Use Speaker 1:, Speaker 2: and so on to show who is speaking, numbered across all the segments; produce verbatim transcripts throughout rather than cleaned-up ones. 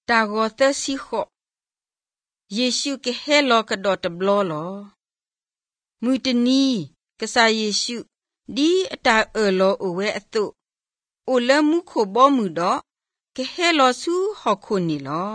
Speaker 1: တာဂောသစီခောယေရှုကဟဲလောကဒေါ်တဘလောလောမူတနီကဆာယေရှုဒီအတာအလောအဝဲအတုအိုလမှုခိုဘောမှုတော့ကဟဲလောစုဟောခုနီလော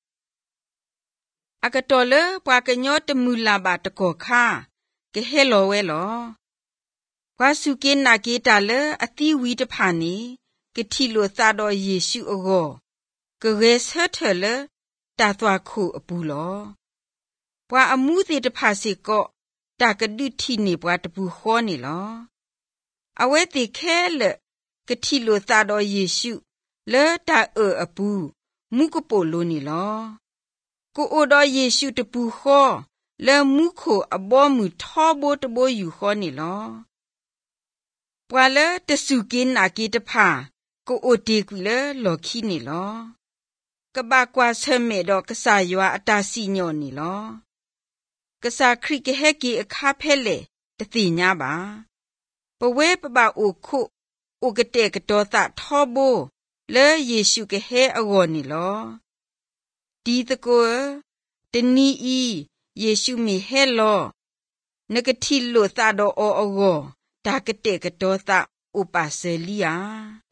Speaker 1: အကတော်လေပွာကညောတမူလာပါတကောခါကဟဲလောဝဲလောဘွာစုကေနာကေတာလေအတိဝီတဖာနီကတိလိုသာတော်ယေရှုအောကရေဆထလေတာသွားခုအပူလောဘွာအမှုသေးတဖာစီကောတာကဒုတိနေဘွာတပူခောနေလောအဝဲတိခဲလေကတိလိုသာတော်ယေရှုလေတာအအပူမုကပိုလိုနေလောကိုအိုတော်ယေရှုတပူခောလေမုခိုအဘောမူထောဘိုးတဘိုးယူခောနေလောပွာလေတဆုကင်းနာကေတဖာကိုအိုတေကူလေလော်ခီနေလောကဘာကွာဆမဲတော့ကဆာယွာအတာစီညောနေလောကဆာခရိကဟဲကီအခါဖဲလေတတိညာပါပဝဲပပအိုခုအိုကတဲ့ကတော်သထောဘိုလေယေရှုကဟဲအောနေလောဒီတကောတနီဤယေရှုမီဟဲလောနဂတိလို့သတော်အောအောဒါကတဲ့ကတော်သဥပါစလီယာ